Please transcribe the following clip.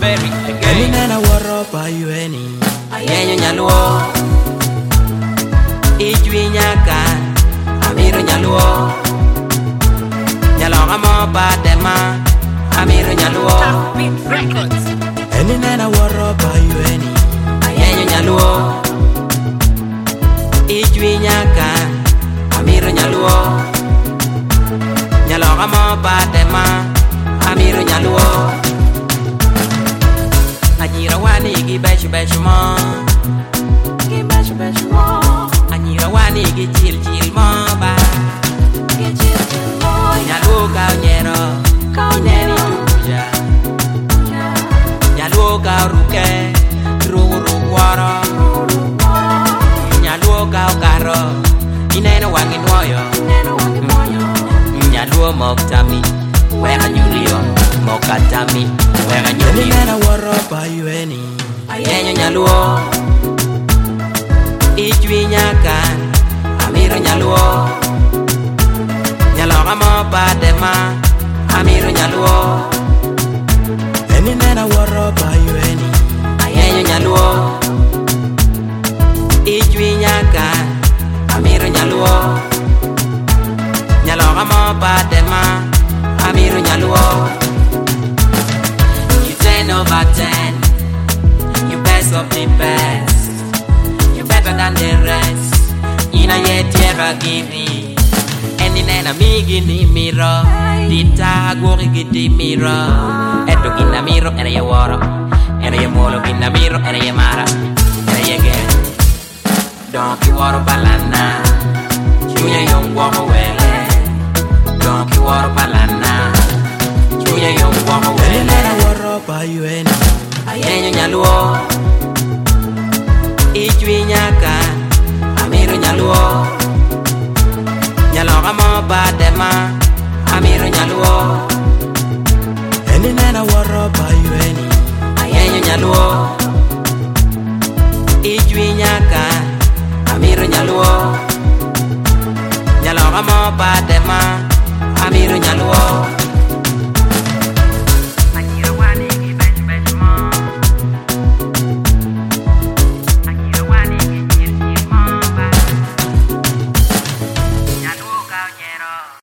Berry again. Any nana warro pa you any. Ayenyo nyaluo Ijwi nyaka Amiru nyaluo Nyaloga mo badema Amiru nyaluo Any nana warro pa you any. Ayenyo nyaluo Ijwi nyaka Amiru nyaluo Nyaloga mo badema Amiru nyaluo Anyira wani gi beshu beshu mo Anyira wani gi chil chil mo ba Nyaluo ka nyero Ineri tuja Nyaluo ka ruke Ruru waro Nyaluo ka okaro Ineno wangi nuoyo Nyaluo moktami Weka nyulio Mokatami Weka Any nyulio nana warro pa you any. Ayenyo nyaluo Ijwi nyaka Amiru nyaluo Nyaloga mo badema Amiru nyaluo Any nana warro pa you any. Ayenyo nyaluo Ijwi nyaka Amiru nyaluo Nyaloga mo badema Amiru nyaluo You 10 over 10 You best of the best You better than the rest Ina ye tierra gini Eni nena migi ni miro Dita gori giti miro Eto gina miro ena ye woro Ena ye molo gina miro ena ye mara Ena ye gen Donki woro balana Chunya yung woko wele Donki woro balana Chunya yung woko Any wele nana warro pa you any. Ayenyo nyaluo Ijwi nyaka Amiru nyaluo Nyaloga mo badema Amiru nyaluo Any nana warro pa you any. Ayenyo nyaluo Ijwi nyaka Amiru nyaluo Nyaloga mo badema